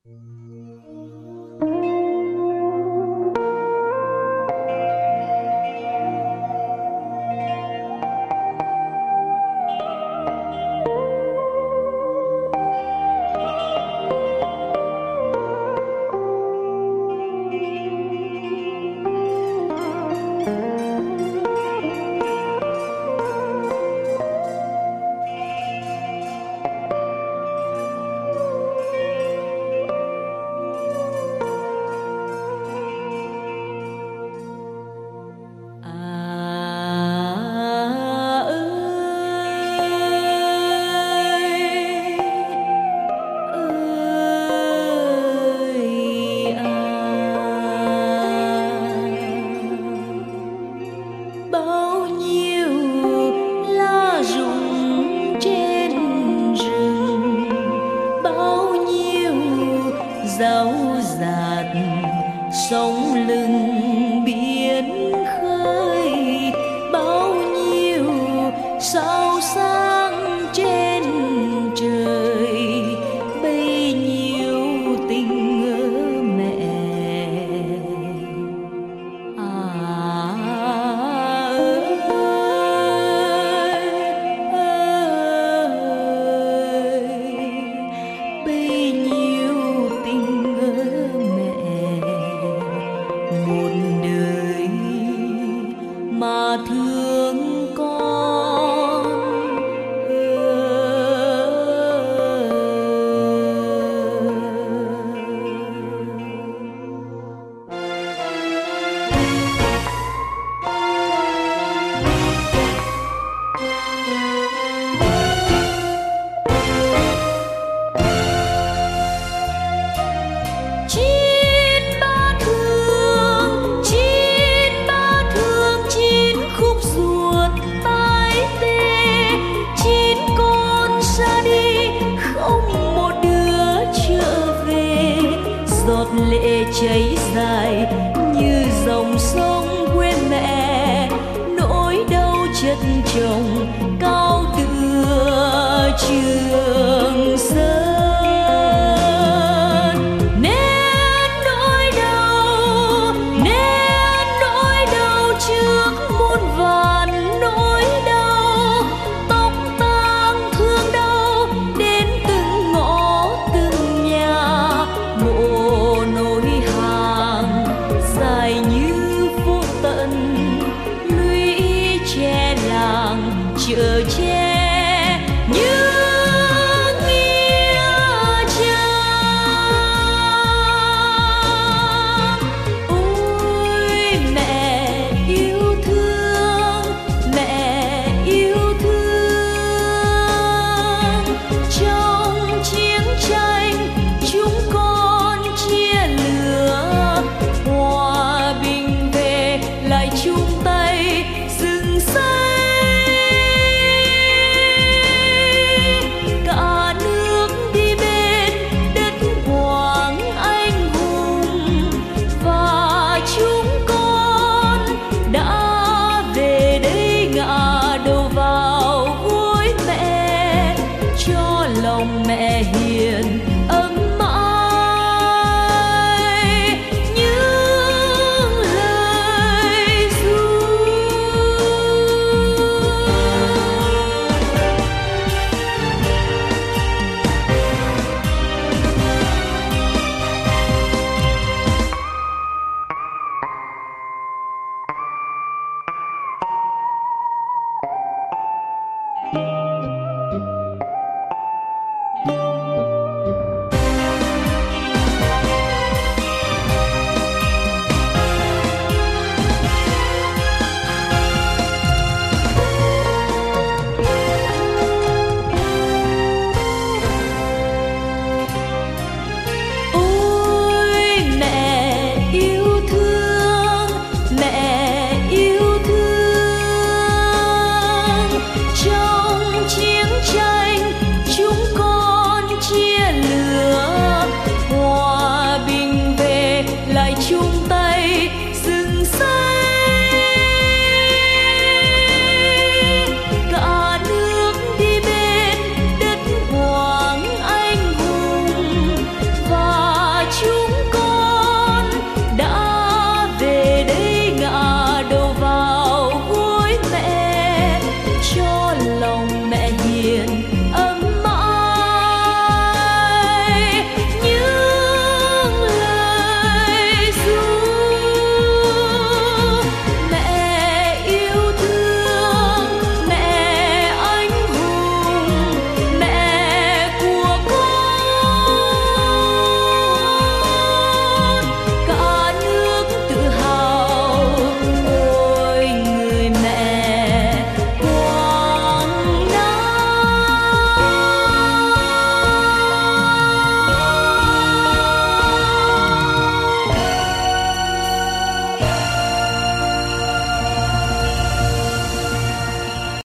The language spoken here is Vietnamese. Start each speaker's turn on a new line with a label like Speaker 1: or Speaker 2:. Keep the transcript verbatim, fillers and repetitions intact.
Speaker 1: dấu dạt sông lưng biển khơi, bao nhiêu sao sáng trên trời, bấy nhiêu tình mẹ. À ơi, ơi, bấy nhiêu tình mẹ, một đời mà thương con. Chín ba thương, chín ba thương, chín khúc ruột tái tê, chín con ra đi không một đứa trở về. Giọt lệ chảy dài như dòng sông quê mẹ, nỗi đau chất chồng cao tựa Trường Sơn. Nén nỗi đau, nén nỗi đau trước muôn vàn nỗi đau, tóc tang thương đau đến từng ngõ từng nhà. Mộ nối hàng dài như vô tận, lũy tre làng chợ tre như nghĩa trang. Ôi mẹ yêu thương, mẹ yêu thương, trong chiến tranh chúng con chia lửa, hòa bình về lại chung tay dựng xây. Cả nước đi bên đất Quảng anh hùng, và chúng con đã về đây ngả đầu vào gối mẹ, cho lòng mẹ hiểu